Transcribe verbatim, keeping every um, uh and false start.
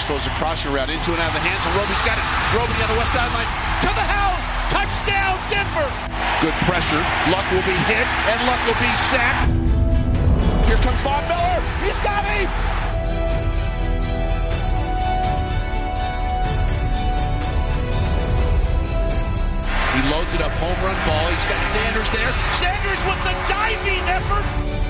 Sanders throws a crossing route into and out of the hands, and Roby's got it. Roby on the west sideline to the house. Touchdown, Denver. Good pressure. Luck will be hit, and Luck will be sacked. Here comes Von Miller. He's got him. He loads it up, home run ball. He's got Sanders there. Sanders with the diving effort.